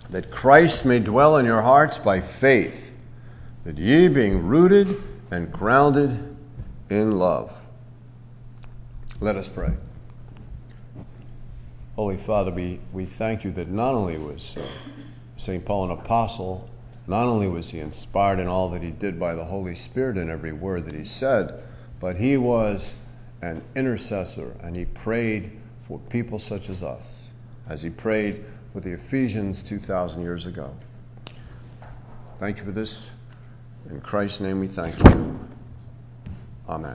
that Christ may dwell in your hearts by faith, that ye being rooted and grounded in love. Let us pray. Holy Father, we thank you that not only was St. Paul an apostle, not only was he inspired in all that he did by the Holy Spirit in every word that he said, but he was an intercessor, and he prayed for people such as us, as he prayed for the Ephesians 2,000 years ago. Thank you for this. In Christ's name we thank you. Amen.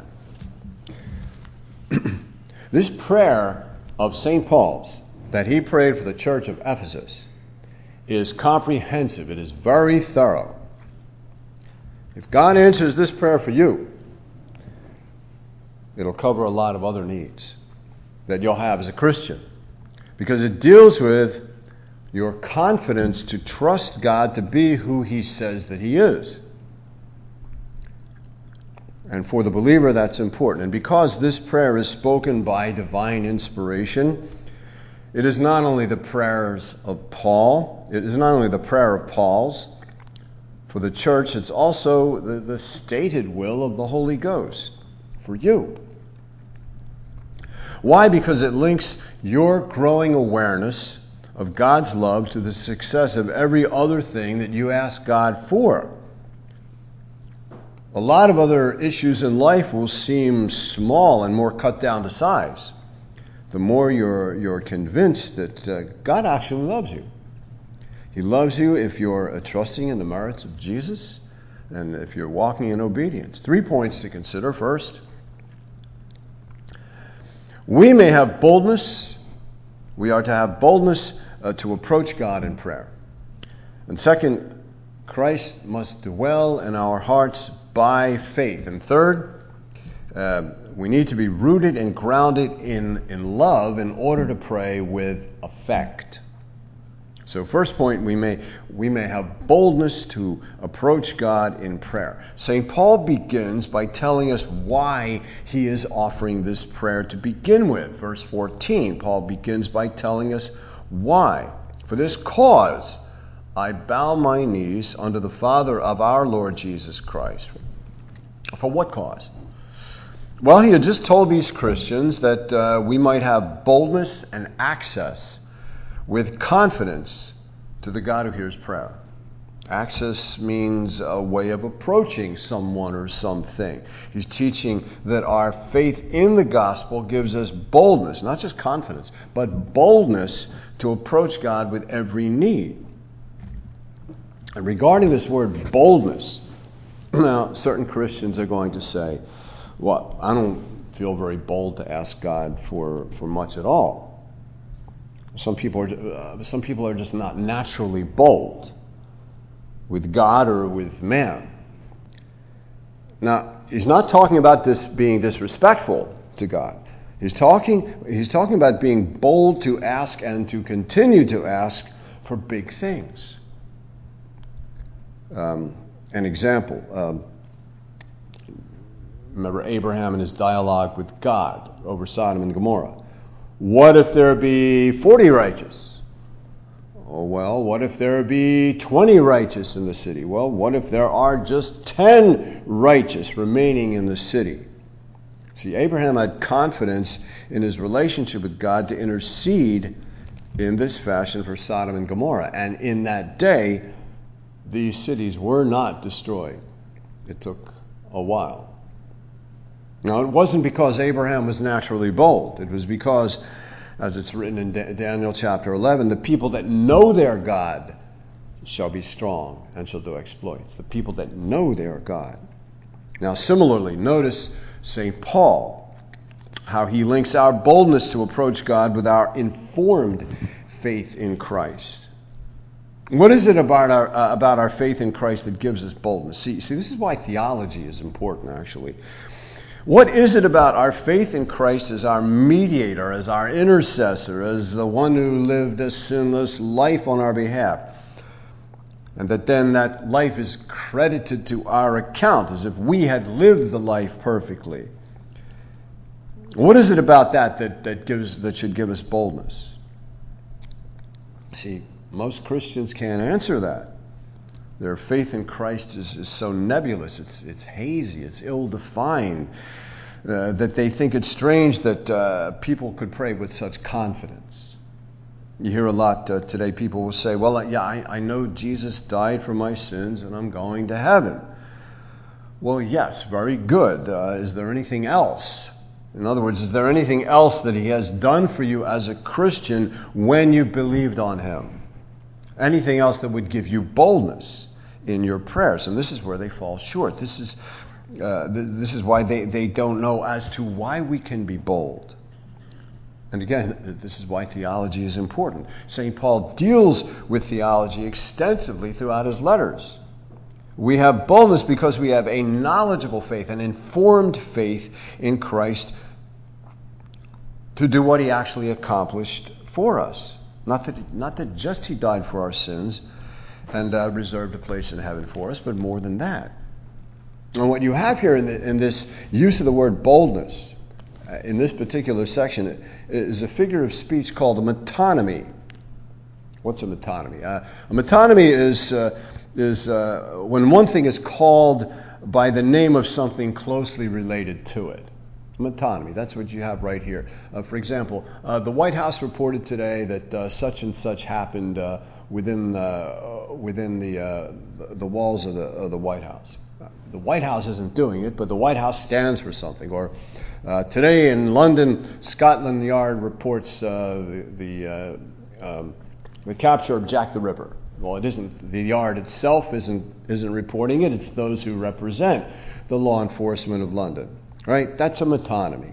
This prayer of St. Paul's that he prayed for the church of Ephesus is comprehensive. It is very thorough. If God answers this prayer for you, it'll cover a lot of other needs that you'll have as a Christian, because it deals with your confidence to trust God to be who he says that he is. And for the believer, that's important. And because this prayer is spoken by divine inspiration, it is not only the prayers of Paul, it is not only the prayer of Paul's for the church, it's also the stated will of the Holy Ghost for you. Why? Because it links your growing awareness of God's love to the success of every other thing that you ask God for. A lot of other issues in life will seem small and more cut down to size the more you're convinced that God actually loves you. He loves you if you're trusting in the merits of Jesus and if you're walking in obedience. 3 points to consider. First, we may have boldness. We are to have boldness to approach God in prayer. And second, Christ must dwell in our hearts by faith. And third, we need to be rooted and grounded in love in order to pray with effect. So first point, we may have boldness to approach God in prayer. St. Paul begins by telling us why he is offering this prayer to begin with. Verse 14, Paul begins by telling us why. For this cause I bow my knees unto the Father of our Lord Jesus Christ. For what cause? Well, he had just told these Christians that we might have boldness and access with confidence to the God who hears prayer. Access means a way of approaching someone or something. He's teaching that our faith in the gospel gives us boldness, not just confidence, but boldness to approach God with every need. And regarding this word boldness, now certain Christians are going to say, well, I don't feel very bold to ask God for much at all. Some people are just not naturally bold with God or with man. Now, he's not talking about this being disrespectful to God. He's talking about being bold to ask and to continue to ask for big things. An example. Remember Abraham and his dialogue with God over Sodom and Gomorrah. What if there be 40 righteous? Oh, well, what if there be 20 righteous in the city? Well, what if there are just 10 righteous remaining in the city? See, Abraham had confidence in his relationship with God to intercede in this fashion for Sodom and Gomorrah. And in that day, these cities were not destroyed. It took a while. Now, it wasn't because Abraham was naturally bold. It was because, as it's written in Daniel chapter 11, the people that know their God shall be strong and shall do exploits. The people that know their God. Now, similarly, notice St. Paul, how he links our boldness to approach God with our informed faith in Christ. What is it about our faith in Christ that gives us boldness? See, this is why theology is important, actually. What is it about our faith in Christ as our mediator, as our intercessor, as the one who lived a sinless life on our behalf? And that then that life is credited to our account as if we had lived the life perfectly. What is it about that should give us boldness? See, Most Christians can't answer that. Their faith in Christ is so nebulous, it's hazy, it's ill-defined, that they think it's strange that people could pray with such confidence. You hear a lot today, people will say, well, I know Jesus died for my sins and I'm going to heaven. Well, yes, very good. Is there anything else? In other words, is there anything else that he has done for you as a Christian when you believed on him? Anything else that would give you boldness in your prayers? And this is where they fall short. This is why they don't know as to why we can be bold. And again, this is why theology is important. St. Paul deals with theology extensively throughout his letters. We have boldness because we have a knowledgeable faith, an informed faith in Christ to do what he actually accomplished for us. Not that just he died for our sins and reserved a place in heaven for us, but more than that. And what you have here in this use of the word boldness, in this particular section, is a figure of speech called a metonymy. What's a metonymy? A metonymy is when one thing is called by the name of something closely related to it. Metonymy, that's what you have right here. For example, the White House reported today that such and such happened within the walls of the White House. The White House isn't doing it, but the White House stands for something. Or today in London, Scotland Yard reports the capture of Jack the Ripper. Well, it isn't. The Yard itself isn't reporting it. It's those who represent the law enforcement of London. Right? That's a metonymy.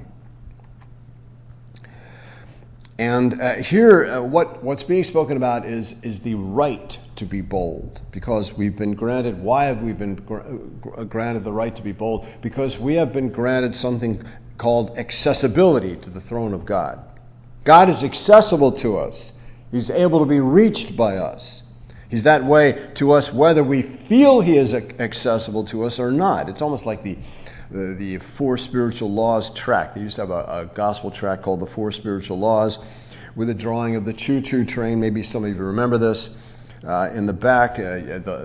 And here, what's being spoken about is the right to be bold, because we've been granted. Why have we been granted the right to be bold? Because we have been granted something called accessibility to the throne of God. God is accessible to us. He's able to be reached by us. He's that way to us whether we feel he is accessible to us or not. It's almost like the Four Spiritual Laws tract. They used to have a gospel tract called the Four Spiritual Laws with a drawing of the choo-choo train. Maybe some of you remember this. In the back, where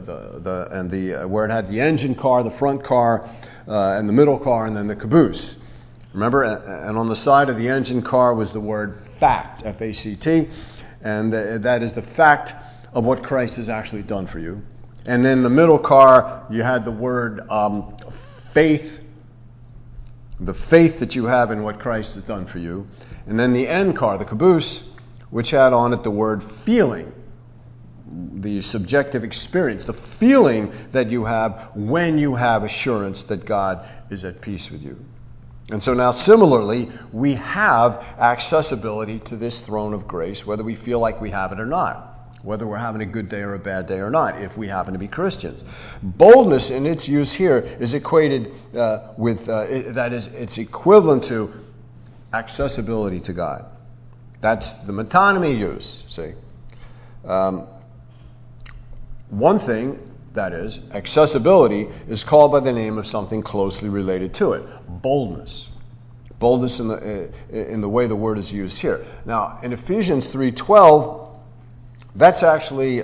it had the engine car, the front car, and the middle car, and then the caboose. Remember? And on the side of the engine car was the word fact, F-A-C-T, and that is the fact of what Christ has actually done for you. And then the middle car, you had the word faith, the faith that you have in what Christ has done for you. And then the end car, the caboose, which had on it the word feeling, the subjective experience, the feeling that you have when you have assurance that God is at peace with you. And so now similarly, we have accessibility to this throne of grace, whether we feel like we have it or not. Whether we're having a good day or a bad day or not, if we happen to be Christians. Boldness in its use here is equated it's equivalent to accessibility to God. That's the metonymy use, see. One thing, that is, accessibility, is called by the name of something closely related to it. Boldness. Boldness in the way the word is used here. Now, in Ephesians 3:12, that's actually,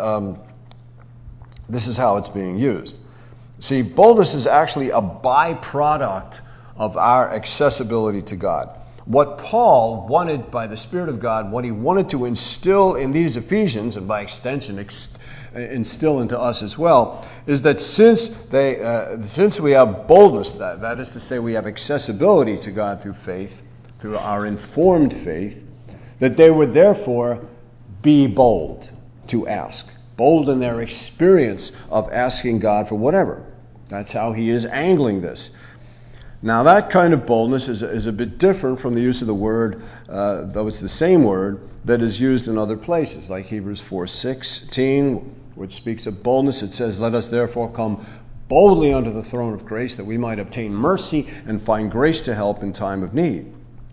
this is how it's being used. See, boldness is actually a byproduct of our accessibility to God. What Paul wanted by the Spirit of God, what he wanted to instill in these Ephesians, and by extension instill into us as well, is that since we have boldness, that is to say we have accessibility to God through faith, through our informed faith, that they would therefore be bold to ask. Bold in their experience of asking God for whatever. That's how he is angling this. Now that kind of boldness is a bit different from the use of the word, though it's the same word, that is used in other places, like Hebrews 4:16, which speaks of boldness. It says, "Let us therefore come boldly unto the throne of grace, that we might obtain mercy and find grace to help in time of need."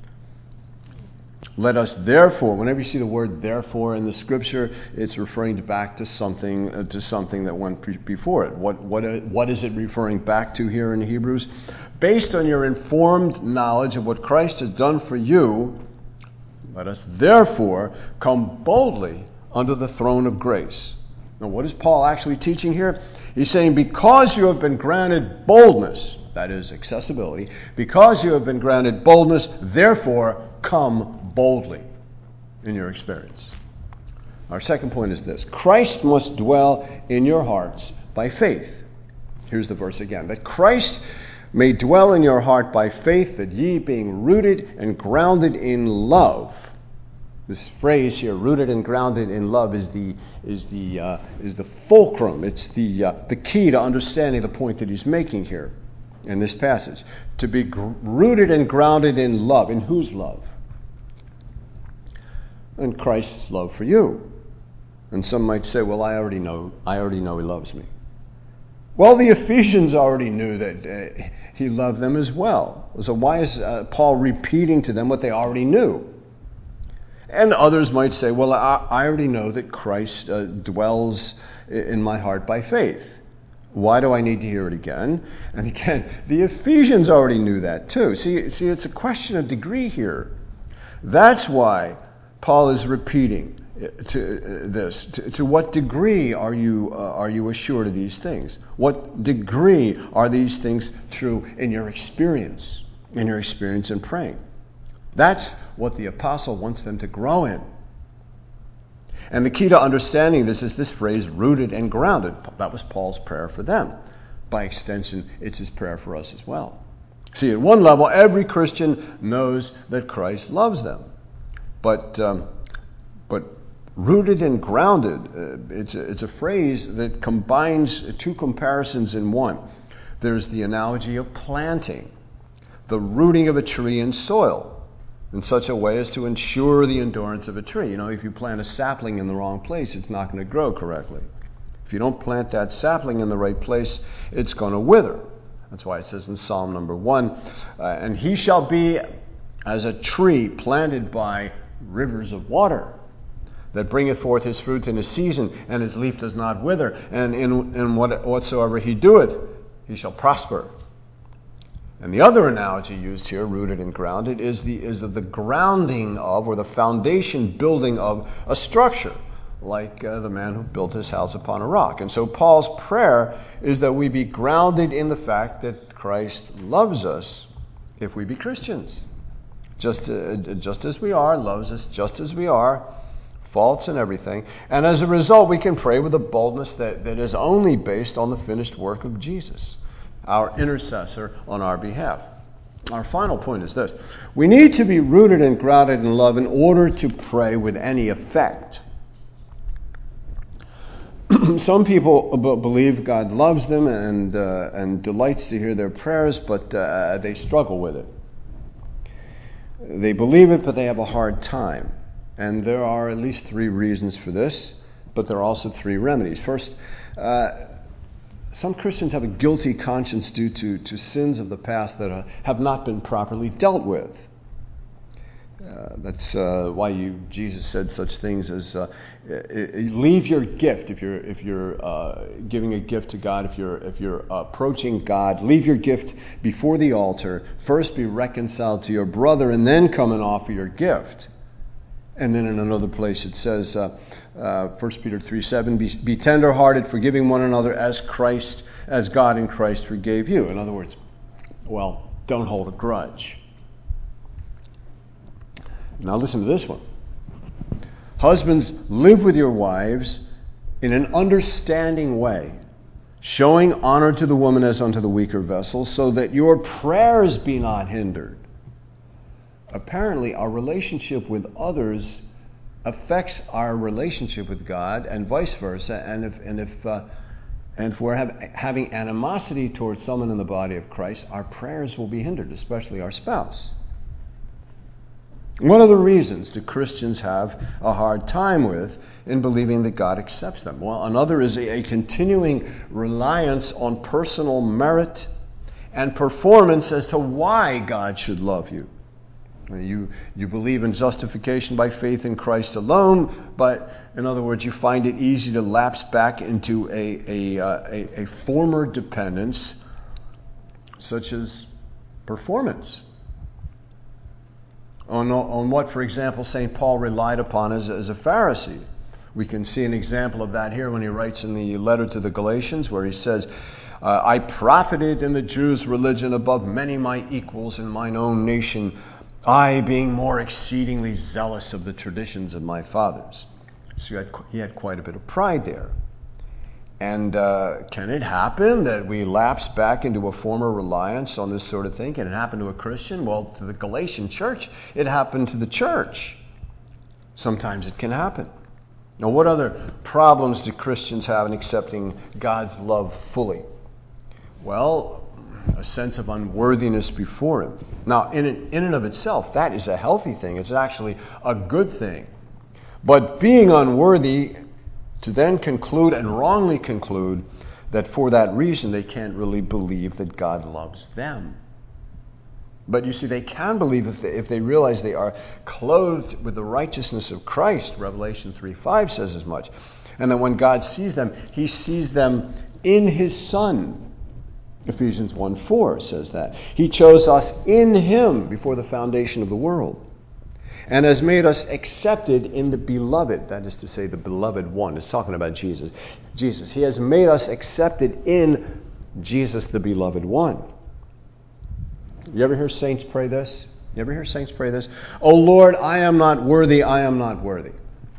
Let us therefore, whenever you see the word therefore in the scripture, it's referring back to something that went before it. What is it referring back to here in Hebrews? Based on your informed knowledge of what Christ has done for you, let us therefore come boldly under the throne of grace. Now, what is Paul actually teaching here? He's saying, because you have been granted boldness, that is accessibility, because you have been granted boldness, therefore come boldly in your experience. Our second point is this: Christ must dwell in your hearts by faith. Here's the verse again: that Christ may dwell in your heart by faith, that ye, being rooted and grounded in love. This phrase here, rooted and grounded in love, is the fulcrum. It's the key to understanding the point that he's making here in this passage. To be rooted and grounded in love. In whose love? In Christ's love for you. And some might say, well, I already know he loves me. Well, the Ephesians already knew that he loved them as well. So why is Paul repeating to them what they already knew? And others might say, well, I already know that Christ dwells in my heart by faith. Why do I need to hear it again? And again, the Ephesians already knew that too. See, it's a question of degree here. That's why Paul is repeating to this. To what degree are you assured of these things? What degree are these things true in your experience in praying? That's what the apostle wants them to grow in. And the key to understanding this is this phrase, rooted and grounded. That was Paul's prayer for them. By extension, it's his prayer for us as well. See, at one level, every Christian knows that Christ loves them. But rooted and grounded, it's a phrase that combines two comparisons in one. There's the analogy of planting, the rooting of a tree in soil, in such a way as to ensure the endurance of a tree. You know, if you plant a sapling in the wrong place, it's not going to grow correctly. If you don't plant that sapling in the right place, it's going to wither. That's why it says in Psalm number 1, and he shall be as a tree planted by rivers of water, that bringeth forth his fruit in his season, and his leaf does not wither, and in whatsoever he doeth, he shall prosper. And the other analogy used here, rooted and grounded, is of the grounding of, or the foundation building of, a structure, like the man who built his house upon a rock. And so Paul's prayer is that we be grounded in the fact that Christ loves us if we be Christians. Just as we are, loves us just as we are, faults and everything. And as a result, we can pray with a boldness that is only based on the finished work of Jesus, our intercessor on our behalf. Our final point is this: we need to be rooted and grounded in love in order to pray with any effect. Some people believe God loves them and delights to hear their prayers, but they struggle with it. They believe it, but they have a hard time. And there are at least 3 reasons for this, but there are also 3 remedies. First, some Christians have a guilty conscience due to sins of the past that have not been properly dealt with. That's why Jesus said such things as leave your gift if you're giving a gift to God. If you're approaching God, leave your gift before the altar. First, be reconciled to your brother, and then come and offer your gift. And then in another place it says, 1 Peter 3:7, be tender-hearted, forgiving one another as God in Christ forgave you. In other words, don't hold a grudge. Now listen to this one. Husbands, live with your wives in an understanding way, showing honor to the woman as unto the weaker vessel, so that your prayers be not hindered. Apparently, our relationship with others affects our relationship with God, and vice versa. And if we're having animosity towards someone in the body of Christ, our prayers will be hindered, especially our spouse. What are the reasons do Christians have a hard time with in believing that God accepts them? Well, another is a continuing reliance on personal merit and performance as to why God should love you. You believe in justification by faith in Christ alone, but in other words, you find it easy to lapse back into a former dependence, such as performance. On what, for example, St. Paul relied upon as a Pharisee. We can see an example of that here when he writes in the letter to the Galatians, where he says, I profited in the Jews' religion above many my equals in mine own nation, I being more exceedingly zealous of the traditions of my fathers. So he had quite a bit of pride there. And can it happen that we lapse back into a former reliance on this sort of thing? Can it happen to a Christian? Well, to the Galatian church, it happened to the church. Sometimes it can happen. Now, what other problems do Christians have in accepting God's love fully? Well, a sense of unworthiness before Him. Now, in and of itself, that is a healthy thing. It's actually a good thing. But being unworthy, to then conclude and wrongly conclude that for that reason they can't really believe that God loves them. But you see, they can believe if they realize they are clothed with the righteousness of Christ. Revelation 3:5 says as much. And that when God sees them, He sees them in His Son. Ephesians 1:4 says that. He chose us in Him before the foundation of the world, and has made us accepted in the beloved. That is to say, the beloved one. It's talking about Jesus. He has made us accepted in Jesus, the beloved one. You ever hear saints pray this? Oh Lord, I am not worthy, I am not worthy.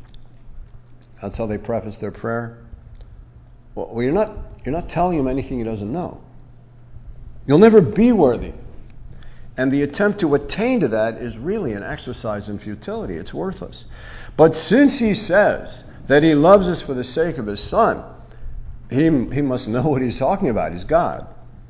That's how they preface their prayer. Well, you're not telling Him anything He doesn't know. You'll never be worthy. And the attempt to attain to that is really an exercise in futility. It's worthless. But since He says that He loves us for the sake of His Son, He must know what He's talking about. He's God.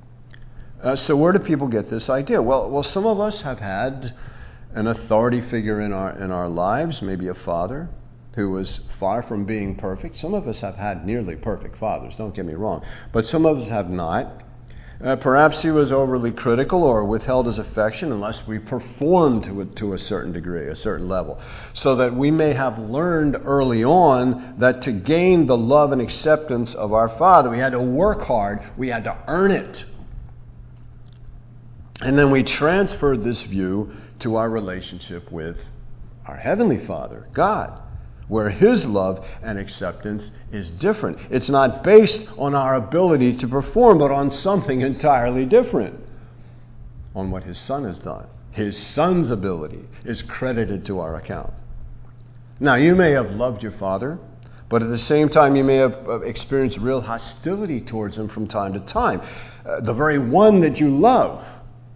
So where do people get this idea? Well, some of us have had an authority figure in our lives, maybe a father who was far from being perfect. Some of us have had nearly perfect fathers, don't get me wrong. But some of us have not. Perhaps he was overly critical or withheld his affection unless we performed to a certain degree, a certain level. So that we may have learned early on that to gain the love and acceptance of our Father, we had to work hard, we had to earn it. And then we transferred this view to our relationship with our Heavenly Father, God, where His love and acceptance is different. It's not based on our ability to perform, but on something entirely different, on what His Son has done. His Son's ability is credited to our account. Now, you may have loved your father, but at the same time you may have experienced real hostility towards him from time to time. The very one that you love.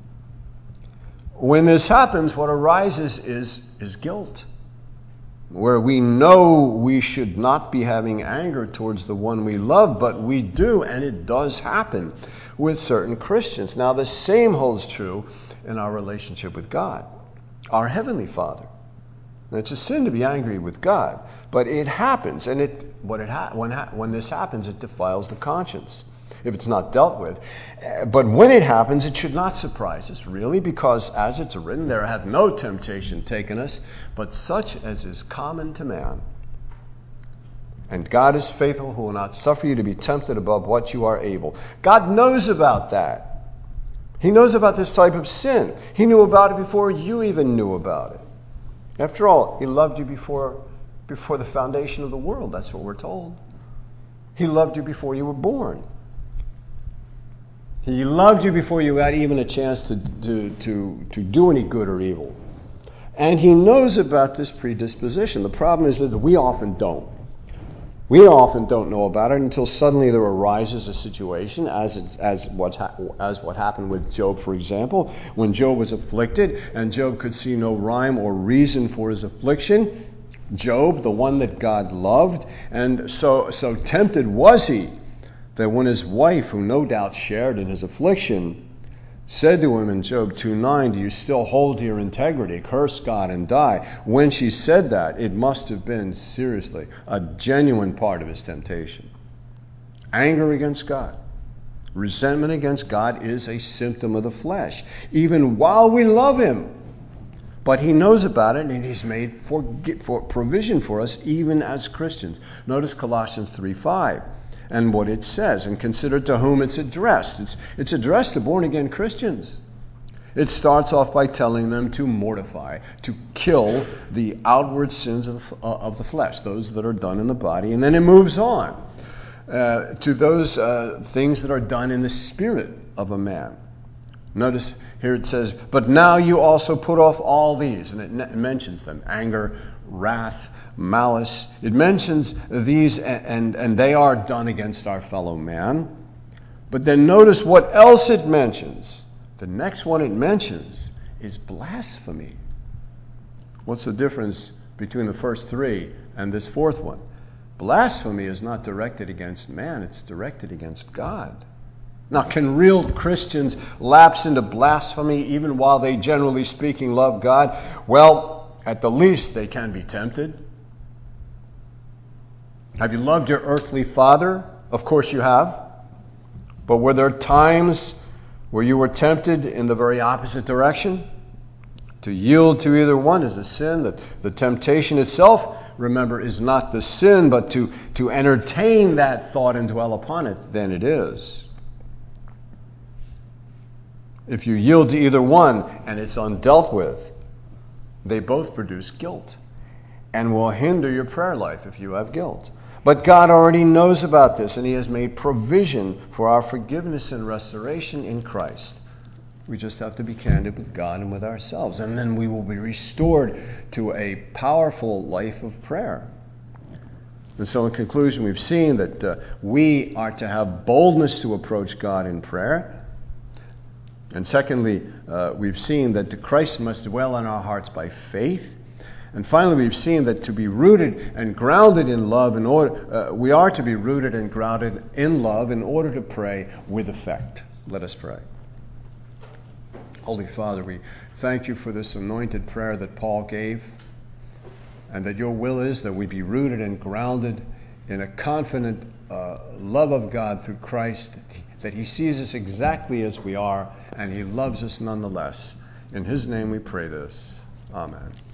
When this happens, what arises is guilt, where we know we should not be having anger towards the one we love, but we do, and it does happen with certain Christians. Now, the same holds true in our relationship with God, our Heavenly Father. Now, it's a sin to be angry with God, but it happens, and when this happens, it defiles the conscience if it's not dealt with. But when it happens, it should not surprise us, really, because as it's written, there hath no temptation taken us, but such as is common to man. And God is faithful, who will not suffer you to be tempted above what you are able. God knows about that. He knows about this type of sin. He knew about it before you even knew about it. After all, He loved you before the foundation of the world. That's what we're told. He loved you before you were born. He loved you before you had even a chance to do any good or evil. And He knows about this predisposition. The problem is that we often don't. We often don't know about it until suddenly there arises a situation, as what happened with Job, for example, when Job was afflicted and Job could see no rhyme or reason for his affliction. Job, the one that God loved, and so tempted was he that when his wife, who no doubt shared in his affliction, said to him in Job 2:9, do you still hold to your integrity? Curse God and die. When she said that, it must have been, seriously, a genuine part of his temptation. Anger against God, resentment against God is a symptom of the flesh, even while we love Him. But He knows about it, and He's made for provision for us, even as Christians. Notice Colossians 3:5. And what it says, and consider to whom it's addressed. It's addressed to born-again Christians. It starts off by telling them to mortify, to kill the outward sins of the flesh, those that are done in the body. And then it moves on to those things that are done in the spirit of a man. Notice here it says, but now you also put off all these. And it mentions them: anger, wrath, malice. It mentions these, and they are done against our fellow man. But then notice what else it mentions. The next one it mentions is blasphemy. What's the difference between the first three and this fourth one? Blasphemy is not directed against man, it's directed against God. Now, can real Christians lapse into blasphemy even while they, generally speaking, love God? Well, at the least, they can be tempted. Have you loved your earthly father? Of course you have. But were there times where you were tempted in the very opposite direction? To yield to either one is a sin. That the temptation itself, remember, is not the sin, but to entertain that thought and dwell upon it, then it is. If you yield to either one and it's undealt with, they both produce guilt and will hinder your prayer life if you have guilt. But God already knows about this, and He has made provision for our forgiveness and restoration in Christ. We just have to be candid with God and with ourselves, and then we will be restored to a powerful life of prayer. And so in conclusion, we've seen that we are to have boldness to approach God in prayer. And secondly, we've seen that Christ must dwell in our hearts by faith. And finally, we've seen that to be rooted and grounded in love, we are to be rooted and grounded in love in order to pray with effect. Let us pray. Holy Father, we thank you for this anointed prayer that Paul gave, and that your will is that we be rooted and grounded in a confident love of God through Christ, that He sees us exactly as we are, and He loves us nonetheless. In His name we pray this. Amen.